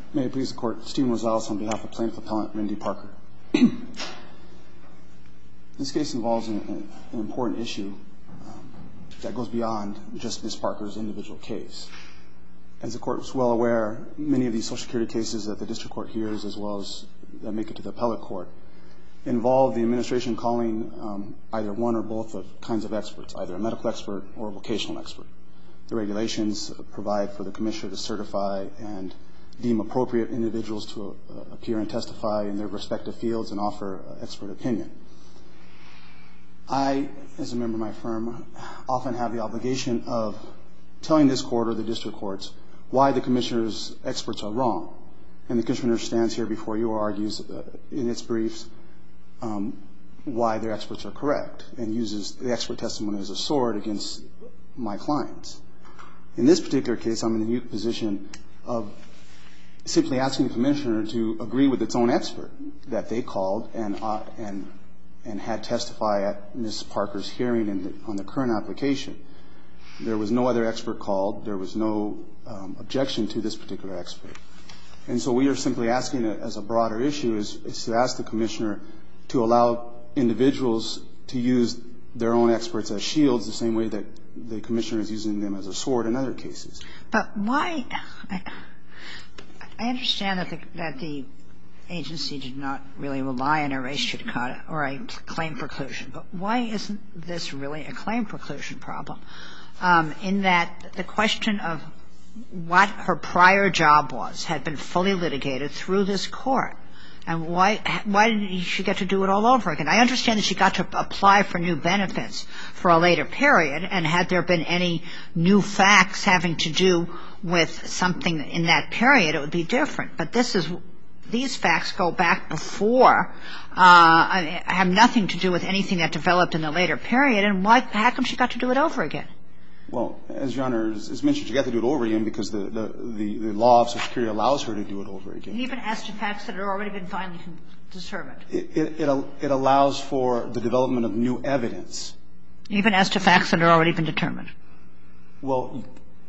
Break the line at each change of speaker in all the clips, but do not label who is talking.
May it please the Court, Stephen Rosales on behalf of Plaintiff Appellant Randy Parker. This case involves an important issue that goes beyond just Ms. Parker's individual case. As the Court is well aware, many of these Social Security cases that the District Court hears, as well as that make it to the Appellate Court, involve the administration calling either one or both of kinds of experts, either a medical expert or a vocational expert. The regulations provide for the Commissioner to certify and deem appropriate individuals to appear and testify in their respective fields and offer expert opinion. I, as a member of my firm, often have the obligation of telling this Court or the District Courts why the Commissioner's experts are wrong. And the Commissioner stands here before you or argues in its briefs why their experts are correct and uses the expert testimony as a sword against my clients. In this particular case, I'm in the unique position of simply asking the Commissioner to agree with its own expert that they called and had testify at Ms. Parker's hearing on the current application. There was no other expert called. There was no objection to this particular expert. And so we are simply asking it as a broader issue is to ask the Commissioner to allow individuals to use their own experts as shields the same way that the Commissioner is using them as a sword in other cases.
But why – I understand that the agency did not really rely on a res judicata or a claim preclusion, but why isn't this really a claim preclusion problem in that the question of what her prior job was had been fully litigated through this Court? And why did she get to do it all over again? I understand that she got to apply for new benefits for a later period, and had there been any new facts having to do with something in that period, it would be different. But these facts go back before, have nothing to do with anything that developed in the later period, and how come she got to do it over again?
Well, as Your Honor has mentioned, she got to do it over again because the law of Social Security allows her to do it over again.
Even as to facts that had already been finally determined.
It allows for the development of new evidence.
Even as to facts that had already been determined.
Well,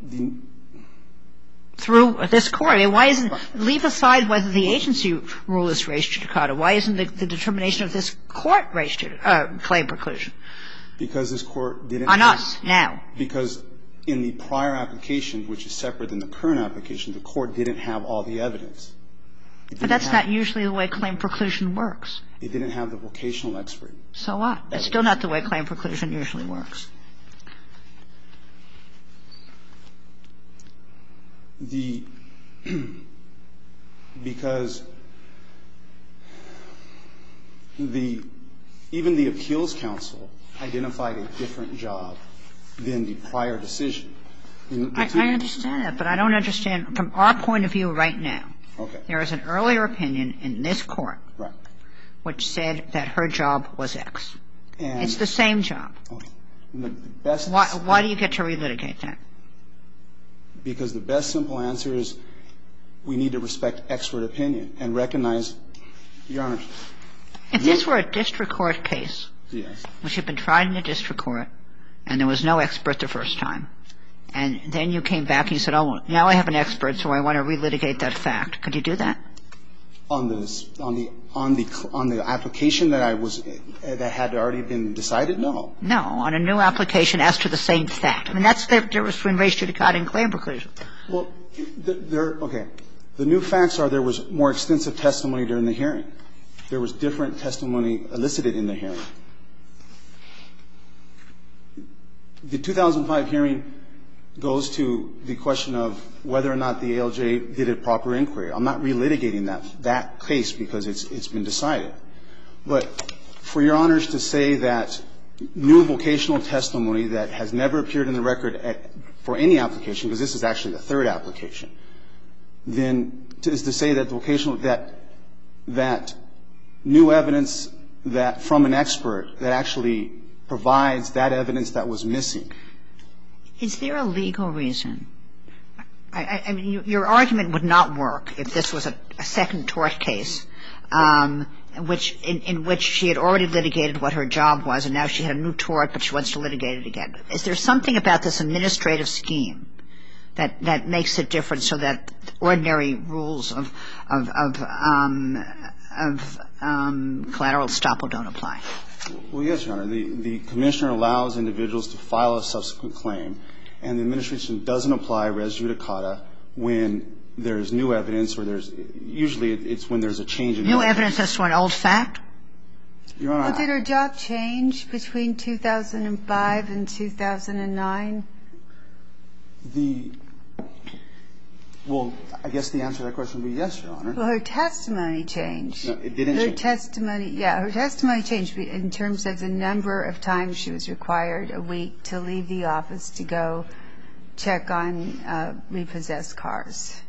through this Court. Why isn't – leave aside whether the agency rule is res judicata. Why isn't the determination of this Court res judicata, claim preclusion?
Because this Court didn't –
On us, now.
Because in the prior application, which is separate than the current application, the Court didn't have all the evidence.
But that's not usually the way claim preclusion works.
It didn't have the vocational expert.
So what? It's still not the way claim preclusion usually works.
Because even the appeals counsel identified a different job than the prior decision.
I understand that, but I don't understand from our point of view right now.
Okay.
There is an earlier opinion in this Court.
Right.
Which said that her job was X.
And
it's the same job.
Okay. The best
Why do you get to relitigate that?
Because the best simple answer is we need to respect expert opinion and recognize, Your Honor.
If this were a district court case,
yes,
which had been tried in the district court, and there was no expert the first time, and then you came back and you said, oh, now I have an expert, so I want to relitigate that fact. Could you do that?
On the application that had already been decided, no.
No, on a new application as to the same fact. I mean, that's the difference between res judicata and claim preclusion.
Well, okay. The new facts are there was more extensive testimony during the hearing. There was different testimony elicited in the hearing. The 2005 hearing goes to the question of whether or not the ALJ did a proper inquiry. I'm not relitigating that case because it's been decided. But for Your Honors to say that new vocational testimony that has never appeared in the record for any application, because this is actually the third application, then is to say that vocational that new evidence that from an expert that actually provides that evidence that was missing.
Is there a legal reason? I mean, your argument would not work if this was a second tort case in which she had already litigated what her job was, and now she had a new tort, but she wants to litigate it again. Is there something about this administrative scheme that makes it different so that ordinary rules of collateral estoppel don't apply?
Well, yes, Your Honor. The Commissioner allows individuals to file a subsequent claim, and the administration doesn't apply res judicata when there's new evidence or there's – usually it's when there's a change in
new evidence as to an old fact?
Your Honor,
well, did her job change between 2005 and 2009?
Well, I guess the answer to that question would be yes, Your Honor.
Well, her testimony changed.
No, it didn't change.
Her testimony changed in terms of the number of times she was required a week to leave the office to go check on repossessed cars.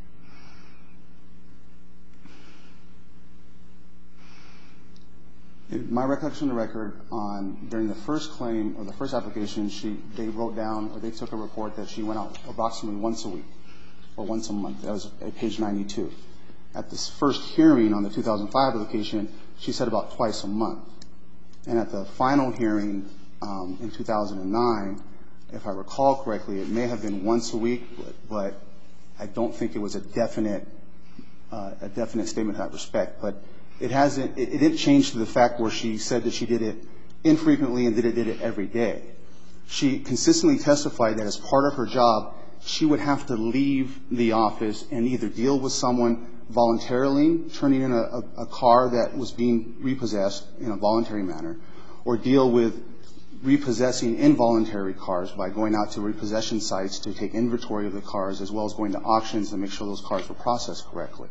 My recollection of the record during the first claim or the first application, they wrote down or they took a report that she went out approximately once a week or once a month. That was at page 92. At this first hearing on the 2005 application, she said about twice a month. And at the final hearing in 2009, if I recall correctly, it may have been once a week, but I don't think it was a definite statement in that respect. But it didn't change to the fact where she said that she did it infrequently and did it every day. She consistently testified that as part of her job, she would have to leave the office and either deal with someone voluntarily, turning in a car that was being repossessed in a voluntary manner, or deal with repossessing involuntary cars by going out to repossession sites to take inventory of the cars, as well as going to auctions to make sure those cars were processed correctly.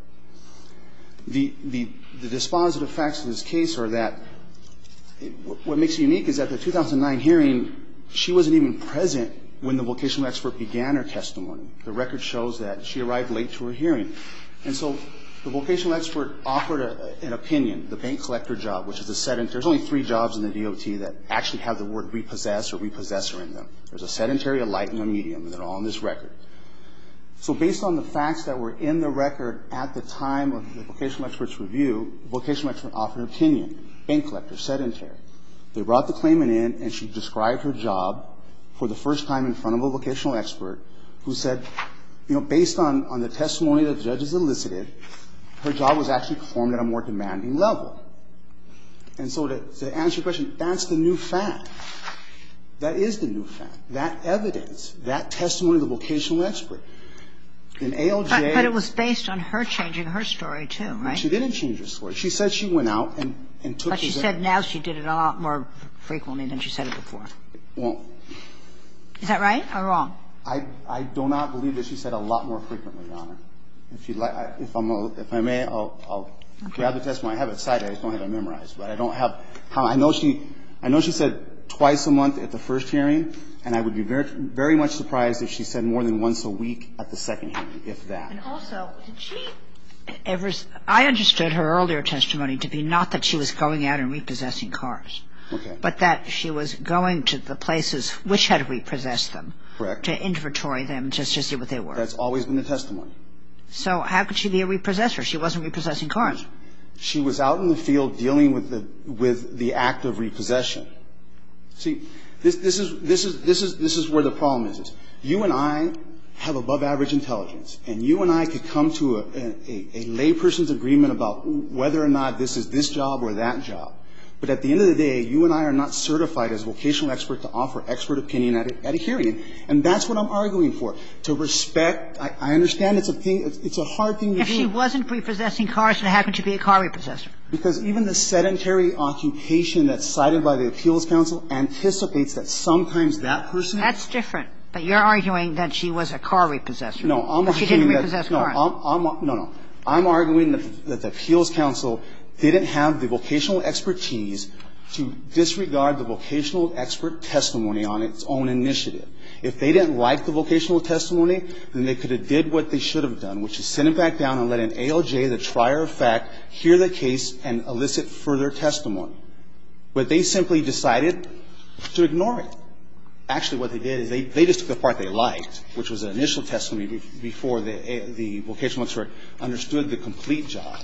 The dispositive facts of this case are that what makes it unique is that the 2009 hearing, she wasn't even present when the vocational expert began her testimony. The record shows that she arrived late to her hearing. And so the vocational expert offered an opinion, the bank collector job, which is a sedentary. There's only 3 jobs in the DOT that actually have the word repossess or repossessor in them. There's a sedentary, a light, and a medium, and they're all on this record. So based on the facts that were in the record at the time of the vocational expert's review, the vocational expert offered an opinion, bank collector, sedentary. They brought the claimant in, and she described her job for the first time in front of a vocational expert who said, you know, based on the testimony that the judges elicited, her job was actually performed at a more demanding level. And so to answer your question, that's the new fact. That is the new fact. That evidence, that testimony of the vocational expert. In ALJ.
But it was based on her changing her story, too, right?
She didn't change her story. She said she went out and took.
But she said now she did it a lot more frequently than she said it before.
Well.
Is that right or wrong?
I do not believe that she said a lot more frequently, Your Honor. If you'd like, if I may, I'll grab the testimony. I have it cited. I just don't have it memorized. But I don't have. I know she said twice a month at the first hearing, and I would be very, very much surprised if she said more than once a week at the second hearing, if that.
And also, did she ever – I understood her earlier testimony to be not that she was going out and repossessing cars.
Okay.
But that she was going to the places which had repossessed them.
Correct. To
inventory them just to see what they were.
That's always been the testimony.
So how could she be a repossessor? She wasn't repossessing cars.
She was out in the field dealing with the act of repossession. See, this is where the problem is. You and I have above average intelligence, and you and I could come to a layperson's agreement about whether or not this is this job or that job. But at the end of the day, you and I are not certified as vocational experts to offer expert opinion at a hearing. And that's what I'm arguing for. To respect, I understand it's a hard thing to do.
If she wasn't repossessing cars, then how could she be a car repossessor?
Because even the sedentary occupation that's cited by the Appeals Council anticipates that sometimes that person.
That's different. But you're arguing that she was a car repossessor.
No, I'm arguing that.
She didn't repossess cars.
No. I'm arguing that the Appeals Council didn't have the vocational expertise to disregard the vocational expert testimony on its own initiative. If they didn't like the vocational testimony, then they could have did what they should have done, which is send it back down and let an ALJ, the trier of fact, hear the case and elicit further testimony. But they simply decided to ignore it. Actually, what they did is they just took the part they liked, which was the initial testimony before the vocational expert understood the complete job.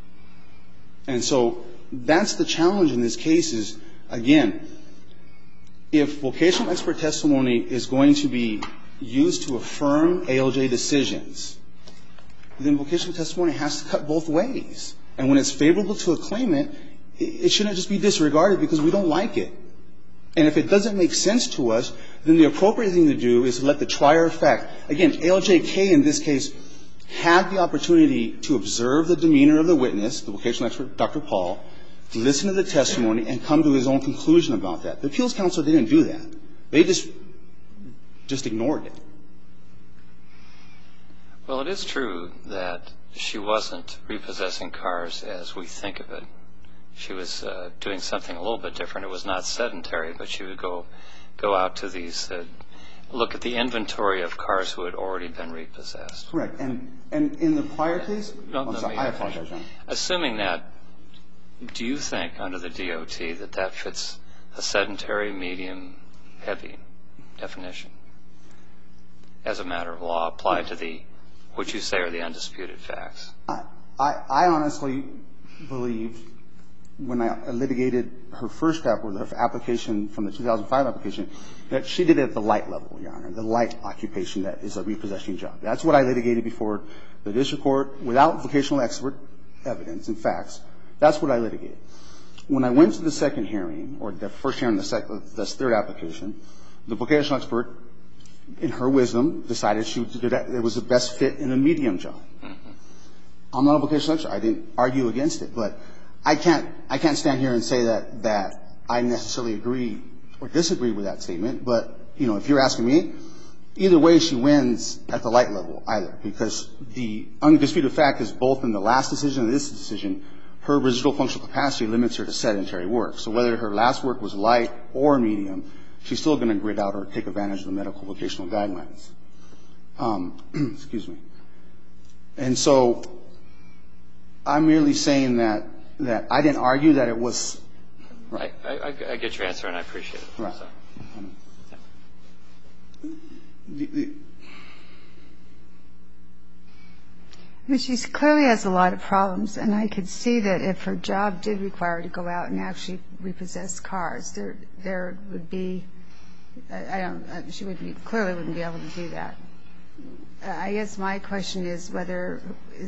And so that's the challenge in this case is, again, if vocational expert testimony is going to be used to affirm ALJ decisions, then vocational testimony has to cut both ways. And when it's favorable to a claimant, it shouldn't just be disregarded because we don't like it. And if it doesn't make sense to us, then the appropriate thing to do is to let the trier effect. Again, ALJ-K in this case had the opportunity to observe the demeanor of the witness, the vocational expert, Dr. Paul, to listen to the testimony and come to his own conclusion about that. The appeals counsel didn't do that. They just ignored it.
Well, it is true that she wasn't repossessing cars as we think of it. She was doing something a little bit different. It was not sedentary, but she would go out to these, look at the inventory of cars who had already been repossessed.
Correct. And in the prior case, I apologize, John.
Assuming that, do you think under the DOT that fits a sedentary, medium, heavy definition as a matter of law applied to the, what you say are the undisputed facts?
I honestly believe when I litigated her first application from the 2005 application that she did it at the light level, Your Honor, the light occupation that is a repossessing job. That's what I litigated before the district court without vocational expert evidence and facts. That's what I litigated. When I went to the second hearing, or the first hearing of the third application, the vocational expert, in her wisdom, decided it was the best fit in a medium job. I'm not a vocational expert. I didn't argue against it. But I can't stand here and say that I necessarily agree or disagree with that statement. But, you know, if you're asking me, either way she wins at the light level either, because the undisputed fact is both in the last decision and this decision, her residual functional capacity limits her to sedentary work. So whether her last work was light or medium, she's still going to grid out or take advantage of the medical vocational guidelines. Excuse me. And so I'm merely saying that I didn't argue that it was right.
I get your answer, and I appreciate it.
Right.
So.
She clearly has a lot of problems, and I could see that if her job did require her to go out and actually repossess cars, there would be, she clearly wouldn't be able to do that. I guess my question is whether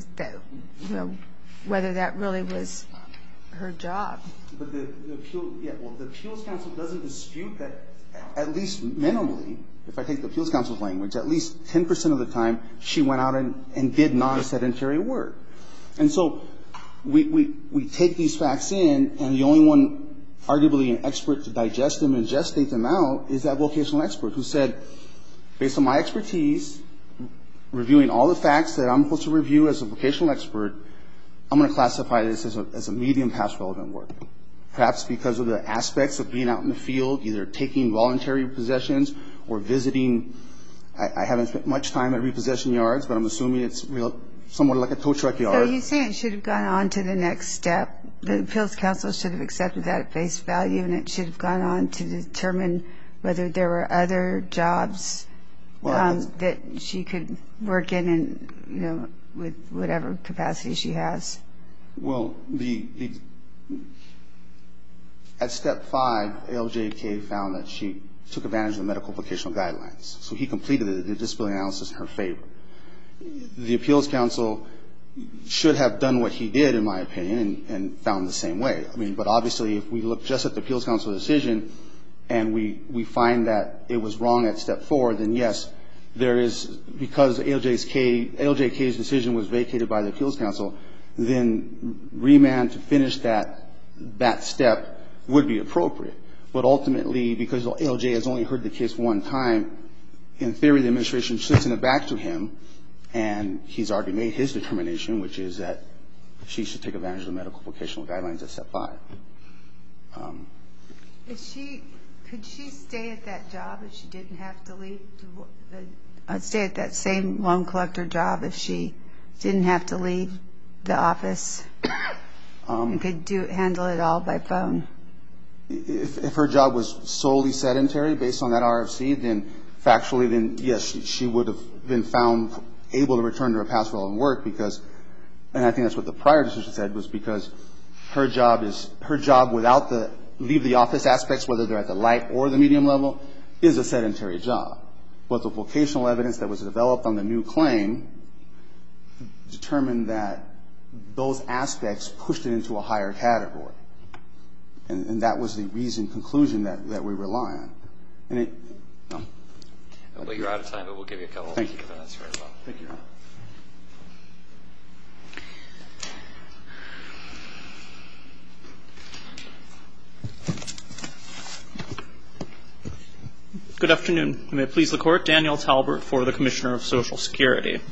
that really was her job. But
the appeals council doesn't dispute that, at least minimally, if I take the appeals council's language, at least 10% of the time she went out and did non-sedentary work. And so we take these facts in, and the only one arguably an expert to digest them and gestate them out is that vocational expert who said, based on my expertise, reviewing all the facts that I'm supposed to review as a vocational expert, I'm going to classify this as a medium past relevant work. Perhaps because of the aspects of being out in the field, either taking voluntary possessions or visiting. I haven't spent much time at repossession yards, but I'm assuming it's somewhat like a tow truck yard.
So you're saying it should have gone on to the next step. The appeals council should have accepted that at face value, and it should have gone on to determine whether there were other jobs that she could work in, and with whatever capacity she has.
Well, at step 5, ALJK found that she took advantage of the medical vocational guidelines. So he completed the disability analysis in her favor. The appeals council should have done what he did, in my opinion, and found the same way. I mean, but obviously, if we look just at the appeals council decision and we find that it was wrong at step 4, then yes, there is, because ALJK's decision was vacated by the appeals council, then remand to finish that step would be appropriate. But ultimately, because ALJ has only heard the case one time, in theory, the administration should send it back to him, and he's already made his determination, which is that she should take advantage of the medical vocational guidelines at step 5.
Could she stay at that job if she didn't have to leave? Stay at that same loan collector job if she didn't have to leave the office and could handle it all by phone?
If her job was solely sedentary based on that RFC, then factually, yes, she would have been found able to return to her past relevant work because, and I think that's what the prior decision said, was because her job without the leave the office aspects, whether they're at the light or the medium level, is a sedentary job. but the vocational evidence that was developed on the new claim determined that those aspects pushed it into a higher category. And that was the reasoned conclusion that we rely on. And
Well, you're out of time, but we'll give you a couple of minutes very well.
Thank you, Your Honor.
Good afternoon. May it please the Court. Daniel Talbert for the Commissioner of Social Security.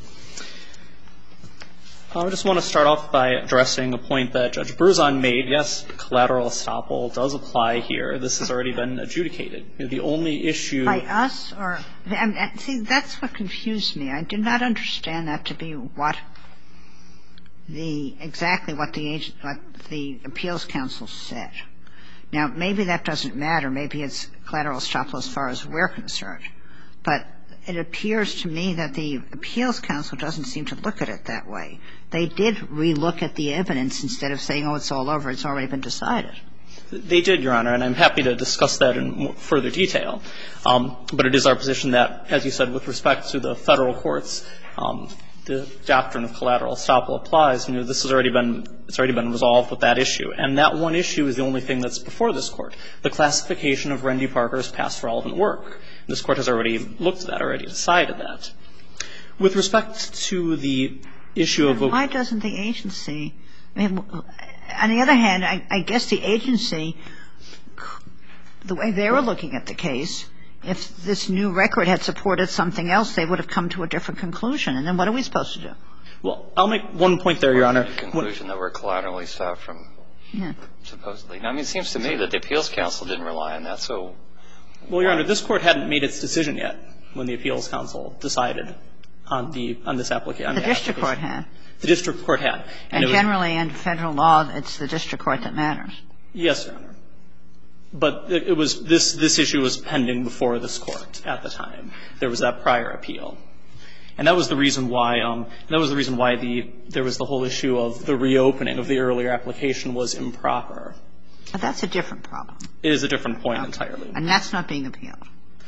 I just want to start off by addressing a point that Judge Berzon made. Yes, collateral estoppel does apply here. This has already been adjudicated. The only issue
by us or see, that's what confused me. I did not understand that to be exactly what the appeals counsel said. Now, maybe that doesn't matter. Maybe it's collateral estoppel as far as we're concerned. But it appears to me that the appeals counsel doesn't seem to look at it that way. They did relook at the evidence instead of saying, oh, it's all over, it's already been decided.
They did, Your Honor, and I'm happy to discuss that in further detail. But it is our position that, as you said, with respect to the Federal courts, the doctrine of collateral estoppel applies. This has already been resolved with that issue. And that one issue is the only thing that's before this Court, the classification of Rendy Parker's past relevant work. This Court has already looked at that, already decided that. With respect to the issue of
why doesn't the agency, on the other hand, I guess the agency, the way they were looking at the case, if this new record had supported something else, they would have come to a different conclusion. And then what are we supposed to do?
Well, I'll make one point there, Your Honor.
The conclusion that we're collaterally stopped from supposedly. I mean, it seems to me that the appeals counsel didn't rely on that. So,
well, Your Honor, this Court hadn't made its decision yet when the appeals counsel decided on this application.
The district court had.
The district court had.
And generally under Federal law, it's the district court that matters.
Yes, Your Honor. But it was this issue was pending before this Court at the time. There was that prior appeal. And that was the reason why there was the whole issue of the reopening of the earlier application was improper.
But that's a different problem.
It is a different point entirely.
And that's not being appealed.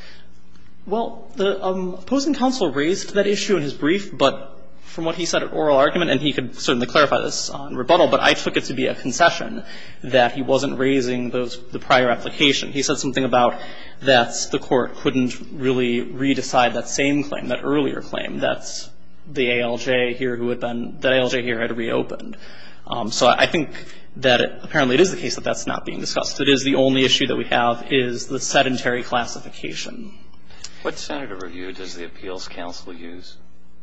Well, the opposing counsel raised that issue in his brief, but from what he said at oral argument, and he could certainly clarify this on rebuttal, but I took it to be a concession that he wasn't raising the prior application. He said something about that the Court couldn't really re-decide that same claim, that earlier claim, that the ALJ here had reopened. So I think that apparently it is the case that that's not being discussed. It is the only issue that we have is the sedentary classification.
What standard of review does the appeals counsel use?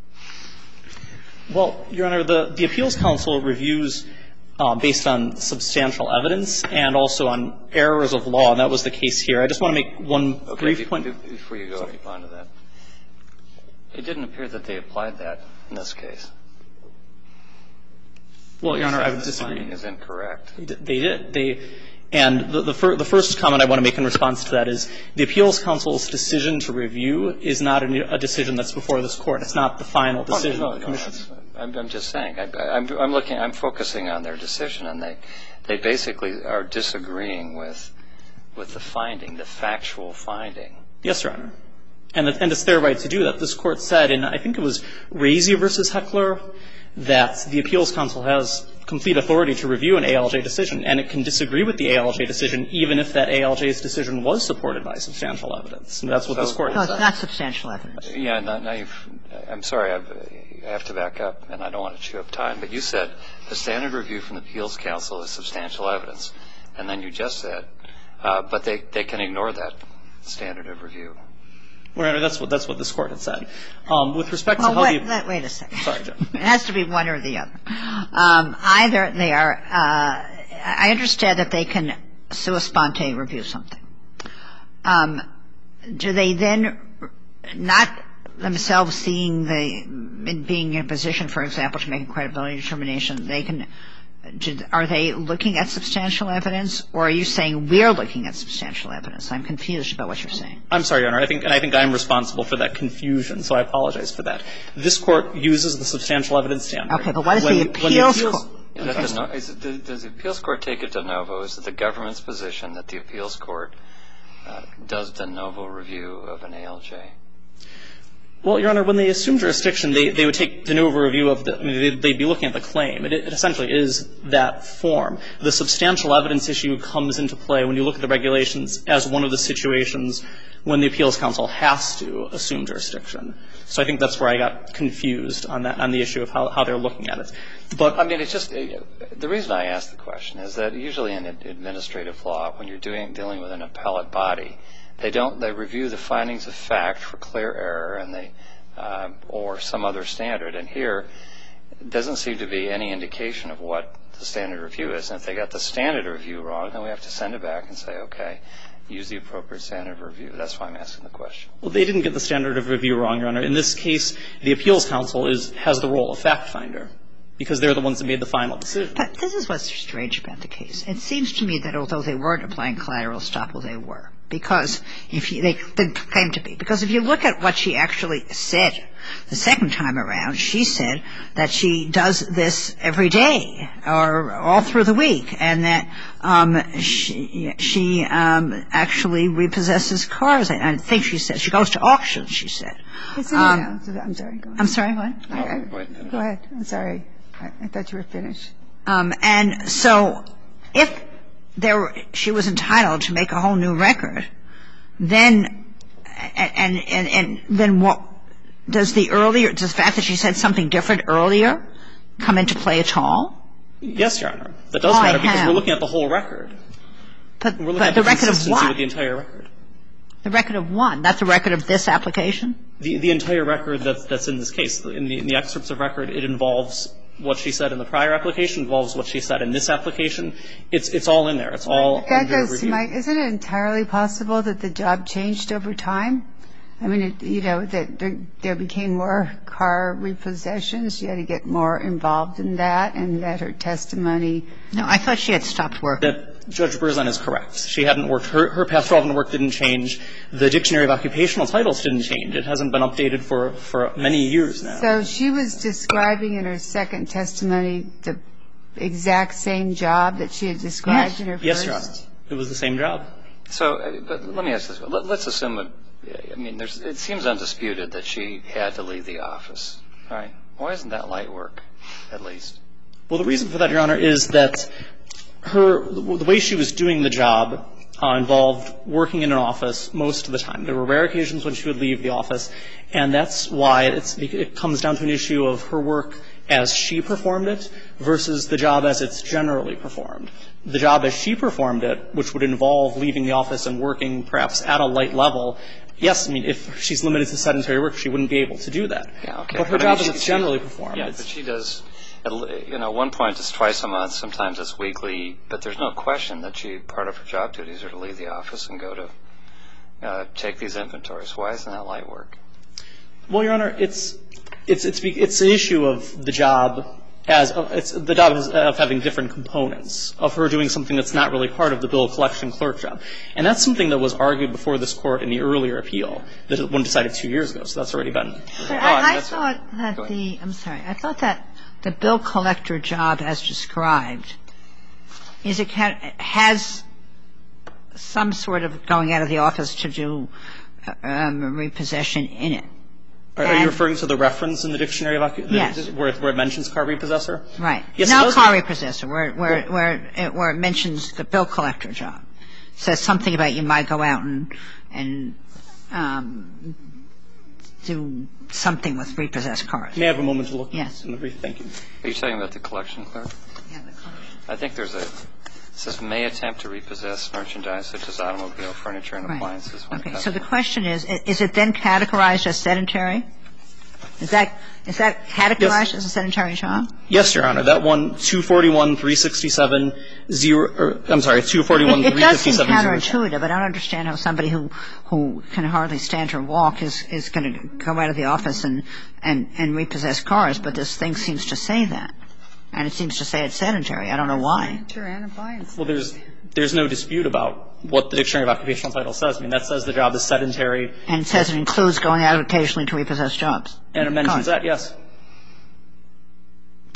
Well, Your Honor, the appeals counsel reviews based on substantial evidence and also on errors of law, and that was the case here. I just want to make one brief point.
Before you go on to that, it didn't appear that they applied that in this case.
Well, Your Honor, I would disagree.
This finding is incorrect.
They did. And the first comment I want to make in response to that is the appeals counsel's decision to review is not a decision that's before this Court. It's not the final decision of the commission.
I'm just saying. I'm focusing on their decision, and they basically are disagreeing with the finding, the factual finding.
Yes, Your Honor. And it's their right to do that. This Court said, and I think it was Razy v. Heckler, that the appeals counsel has complete authority to review an ALJ decision, and it can disagree with the ALJ decision even if that ALJ's decision was supported by substantial evidence. And that's what this Court has said.
No, it's not substantial evidence.
Yeah. I'm sorry. I have to back up, and I don't want to chew up time. But you said the standard review from the appeals counsel is substantial evidence. And then you just said, but they can ignore that standard of review.
Well, Your Honor, that's what this Court had said. With respect to how the –
wait a second.
Sorry, Judge.
It has to be one or the other. Either they are – I understand that they can sua sponte review something. Do they then not themselves being in a position, for example, to make a credibility determination, they can – are they looking at substantial evidence, or are you saying we're looking at substantial evidence? I'm confused about what you're saying.
I'm sorry, Your Honor. I think I'm responsible for that confusion, so I apologize for that. This Court uses the substantial evidence standard.
Okay, but what is the appeals court?
Does the appeals court take it de novo? Is it the government's position that the appeals court does de novo review of an ALJ?
Well, Your Honor, when they assume jurisdiction, they would take de novo review of the – I mean, they'd be looking at the claim. It essentially is that form. The substantial evidence issue comes into play when you look at the regulations as one of the situations when the appeals counsel has to assume jurisdiction. So I think that's where I got confused on that, on the issue of how they're looking at it. But
I mean, it's just the reason I ask the question is that usually in administrative law, when you're dealing with an appellate body, they review the findings of fact for clear error and they or some other standard. And here it doesn't seem to be any indication of what the standard review is. And if they got the standard review wrong, then we have to send it back and say, okay, use the appropriate standard of review. That's why I'm asking the question.
Well, they didn't get the standard of review wrong, Your Honor. In this case, the appeals counsel has the role of fact finder because they're the ones that made the final decision.
But this is what's strange about the case. It seems to me that although they weren't applying collateral estoppel, they were. Because they claim to be. Because if you look at what she actually said the second time around, she said that she does this every day or all through the week and that she actually repossesses cars. I think she said she goes to auctions, she said.
I'm sorry. Go ahead.
I'm sorry, what?
Go ahead. I'm sorry. I thought you were finished.
And so if she was entitled to make a whole new record, then what does the fact that she said something different earlier come into play at all?
Yes, Your Honor. That does matter because we're looking at the whole record.
But
we're looking at
the
the
record of
consistency
what?
with the entire record.
The record of what? Not the record of this application?
The entire record that's in this case. In the excerpts of record, it involves what she said in the prior application, involves what she said in this application. It's all in there. It's all under review.
Isn't it entirely possible that the job changed over time? I mean, that there became more car repossessions. You had to get more involved in that, and that her testimony.
No, I thought she had stopped working.
That Judge Berzon is correct. She hadn't worked. Her past relevant work didn't change. The Dictionary of Occupational Titles didn't change. It hasn't been updated for many years now.
So she was describing in her second testimony the exact same job that she had described in her first?
Yes, Your Honor. It was the same job.
So, but let me ask this. Let's assume it seems undisputed that she had to leave the office, right? Why isn't that light work, at least?
Well, the reason for that, Your Honor, is that the way she was doing the job involved working in an office most of the time. There were rare occasions when she would leave the office, and that's why it comes down to an issue of her work as she performed it versus the job as it's generally performed. The job as she performed it, which would involve leaving the office and working perhaps at a light level, yes, I mean, if she's limited to sedentary work, she wouldn't be able to do that.
Yeah, okay.
But her job as it's generally performed.
Yeah, but she does, at one point it's twice a month, sometimes it's weekly, but there's no question that part of her job duties are to leave the office and go to take these inventories. Why isn't that light work?
Well, Your Honor, it's an issue of the job of having different components, of her doing something that's not really part of the bill collection clerk job. And that's something that was argued before this Court in the earlier appeal that one decided 2 years ago. So that's already been.
But I thought that the bill collector job as described has some sort of going out of the office to do repossession in it.
Are you referring to the reference in the Dictionary of Occupational Titles?
Yes.
Where it mentions car repossessor?
Right.
Yes,
no car repossessor, where it mentions the bill collector job. It says something about you might go out and do something with repossessed cars.
May I have a moment to look?
Yes.
In the brief? Thank you.
Are you talking about the collection clerk?
Yeah, the collection.
I think it says may attempt to repossess merchandise such as automobile, furniture, and appliances.
Okay. So the question is it then categorized as sedentary? Is that categorized as a sedentary job?
Yes, Your Honor. That one, 241-367-0 I'm sorry, 241-357-0.
It does seem counterintuitive. I don't understand how somebody who can hardly stand or walk is going to go out of the office and repossess cars, but this thing seems to say that. And it seems to say it's sedentary. I don't know why.
Well, there's no dispute about what the Dictionary of Occupational Titles says. I mean, that says the job is sedentary.
And it says it includes going out occasionally to repossess jobs.
And it mentions that, yes.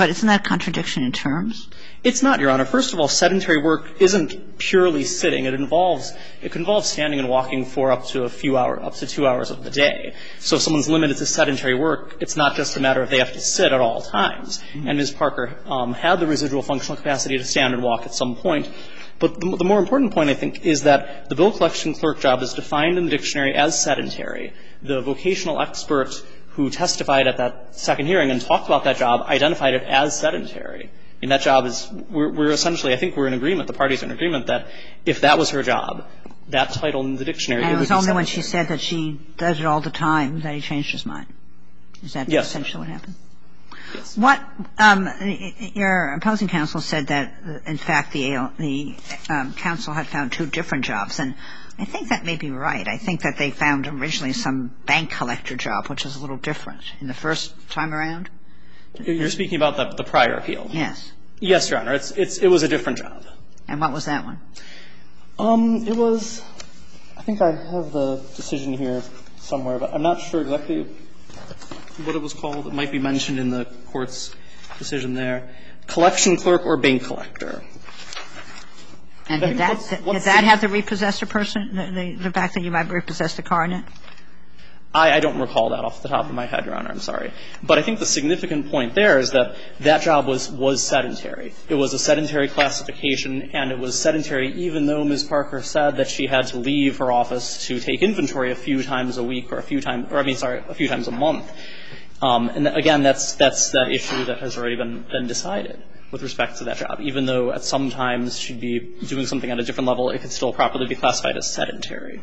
But isn't that a contradiction in terms?
It's not, Your Honor. First of all, sedentary work isn't purely sitting. It can involve standing and walking for up to 2 hours of the day. So if someone's limited to sedentary work, it's not just a matter of they have to sit at all times. And Ms. Parker had the residual functional capacity to stand and walk at some point. But the more important point, I think, is that the bill collection clerk job is defined in the dictionary as sedentary. The vocational expert who testified at that second hearing and talked about that job identified it as sedentary. And that job is, we're essentially, I think we're in agreement, the parties are in agreement that if that was her job, that title in the dictionary,
and
it would be
sedentary. And it was only when
sedentary.
she said that she does it all the time that he changed his mind. Is that
Yes.
essentially what happened?
Yes.
What your opposing counsel said that, in fact, the counsel had found 2 different jobs. And I think that may be right. I think that they found originally some bank collector job, which is a little different. In the first time around?
You're speaking about the prior appeal?
Yes.
Yes, Your Honor. It was a different job.
And what was that one?
It was, I think I have the decision here somewhere, but I'm not sure exactly what it was called. It might be mentioned in the court's decision there. Collection clerk or bank collector.
And did that have the repossessor person, the fact that you might repossess the car in it?
I don't recall that off the top of my head, Your Honor. I'm sorry. But I think the significant point there is that that job was sedentary. It was a sedentary classification, and it was sedentary even though Ms. Parker said that she had to leave her office to take inventory a few times a week or a few times a month. And again, that's that issue that has already been decided with respect to that job. Even though at some times she'd be doing something at a different level, it could still properly be classified as sedentary.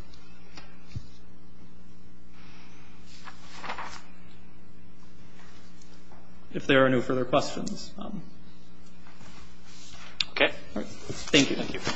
If there are no further questions.
Okay.
All right. Thank you. Thank you.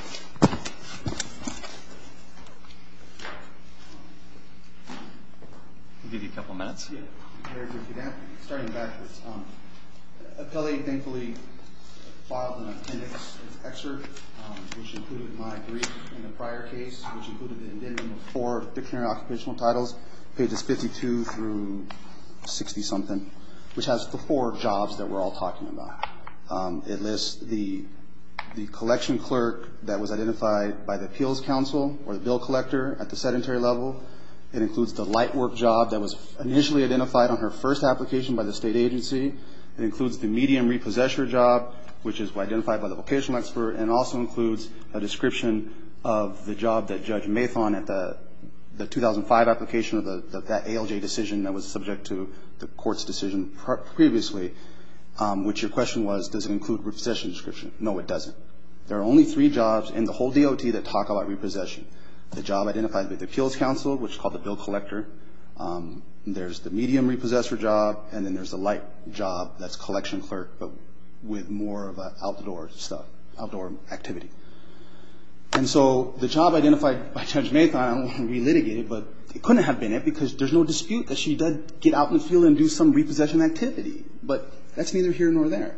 I'll give you a couple minutes.
Yeah. Very briefly, starting backwards. Appellee thankfully filed an appendix excerpt, which included my brief in the prior case, which included the addendum of 4 dictionary occupational titles, pages 52 through 60-something, which has the 4 jobs that we're all talking about. It lists the collection clerk that was identified by the appeals counsel or the bill collector at the sedentary level. It includes the light work job that was initially identified on her first application by the state agency. It includes the medium repossessor job, which is identified by the vocational expert, and also includes a description of the job that Judge Mathon at the 2005 application of that ALJ decision that was subject to the court's decision previously, which your question was, does it include repossession description? No, it doesn't. There are only 3 jobs in the whole DOT that talk about repossession. The job identified by the appeals counsel, which is called the bill collector. There's the medium repossessor job, and then there's the light job that's collection clerk, but with more of an outdoor stuff, outdoor activity. And so the job identified by Judge Mathon, I don't want to relitigate it, but it couldn't have been it because there's no dispute that she did get out in the field and do some repossession activity. But that's neither here nor there.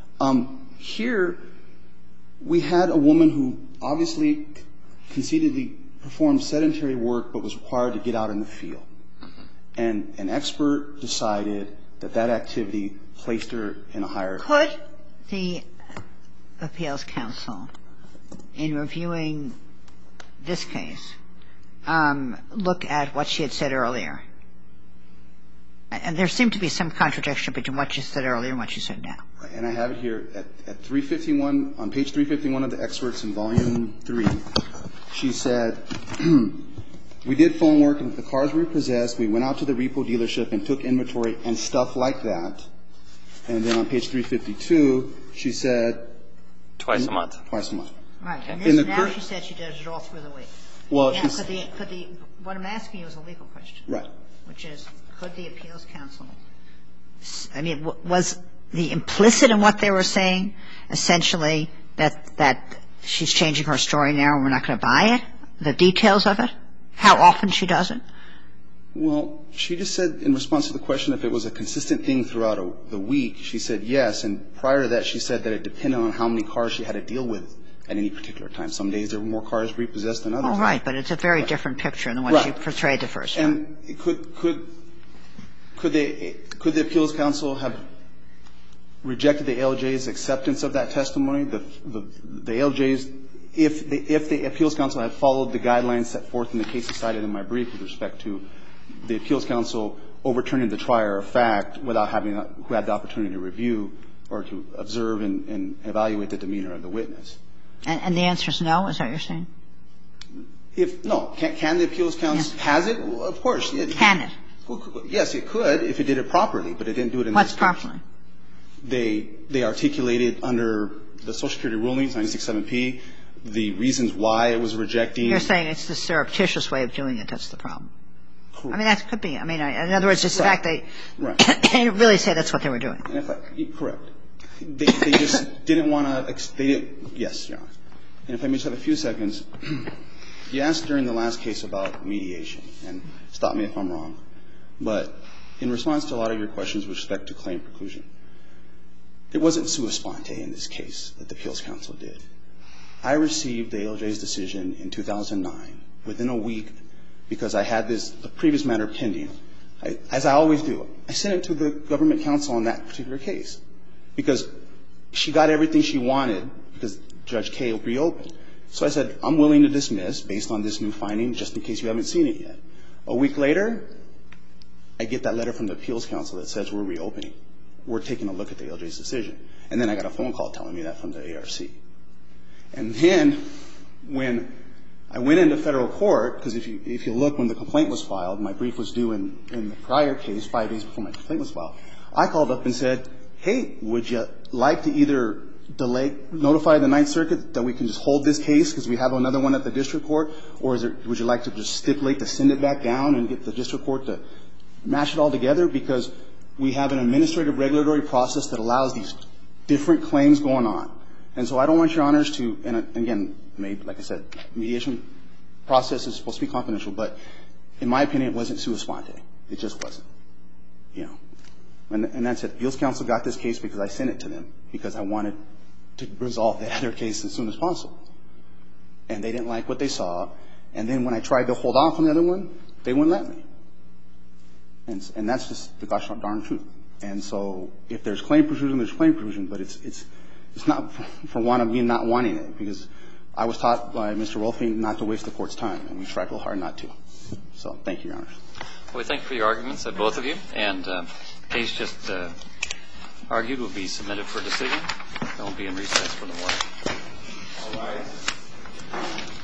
Here we had a woman who obviously conceitedly performed sedentary work but was required to get out in the field. And an expert decided that that activity placed her in a higher...
Could the appeals counsel, in reviewing this case, look at what she had said earlier? And there seemed to be some contradiction between what she said earlier and what she said now.
And I have it here at 351, on page 351 of the excerpts in volume 3. She said, we did phone work, and if the cars were repossessed, we went out to the repo dealership and took inventory and stuff like that. And then on page 352, she said...
Twice a month.
Twice a month.
Right. And now she said she does it all through the week.
Well,
now, what I'm asking you is a legal question.
Right.
Which is, could the appeals counsel... I mean, was the implicit in what they were saying essentially that she's changing her story now and we're not going to buy it? The details of it? How often she does it?
Well, she just said in response to the question if it was a consistent thing throughout the week, she said yes. And prior to that, she said that it depended on how many cars she had to deal with at any particular time. Some days there were more cars repossessed than others.
Oh, right. But it's a very different picture than what she portrayed the first time.
And could the appeals counsel have rejected the ALJ's acceptance of that testimony. The ALJ's, if the appeals counsel had followed the guidelines set forth in the cases cited in my brief with respect to the appeals counsel overturning the trier of fact without having who had the opportunity to review or to observe and evaluate the demeanor of the witness.
And the answer is no? Is that what you're saying?
No. Can the appeals counsel? Has it? Well, of course.
Can it?
Yes, it could if it did it properly, but it didn't do it in this case.
What's properly?
They articulated under the Social Security rulings, 96-7P, the reasons why it was rejecting.
You're saying it's the surreptitious way of doing it that's the problem.
Correct.
I mean, that could be. I mean, in other words, just the fact they didn't really say that's what they were doing.
Correct. They just didn't want to. Yes, Your Honor. And if I may just have a few seconds. You asked during the last case about mediation, and stop me if I'm wrong. But in response to a lot of your questions with respect to claim preclusion, it wasn't sua sponte in this case that the appeals counsel did. I received the ALJ's decision in 2009 within a week because I had the previous matter pending. As I always do, I sent it to the government counsel on that particular case because she got everything she wanted because Judge Kaye reopened. So I said, I'm willing to dismiss based on this new finding just in case you haven't seen it yet. A week later, I get that letter from the appeals counsel that says we're reopening. We're taking a look at the ALJ's decision. And then I got a phone call telling me that from the ARC. And then when I went into federal court, because if you look when the complaint was filed, my brief was due in the prior case 5 days before my complaint was filed, I called up and said, hey, would you like to either notify the Ninth Circuit that we can just hold this case because we have another one at the district court, or would you like to just stipulate to send it back down and get the district court to mash it all together because we have an administrative regulatory process that allows these different claims going on. And so I don't want Your Honors to, and again, like I said, mediation process is supposed to be confidential, but in my opinion, it wasn't sua sponte. It just wasn't. You know. And that's it. The appeals counsel got this case because I sent it to them because I wanted to resolve the other case as soon as possible. And they didn't like what they saw. And then when I tried to hold off on the other one, they wouldn't let me. And that's just the gosh darn truth. And so if there's claim preclusion, there's claim preclusion, but it's not for want of me not wanting it because I was taught by Mr. Wolfing not to waste the court's time, and we tried real hard not to. So thank you, Your Honors.
Well, we thank you for your arguments, both of you. And the case just argued will be submitted for decision. It will be in recess for the morning. All rise.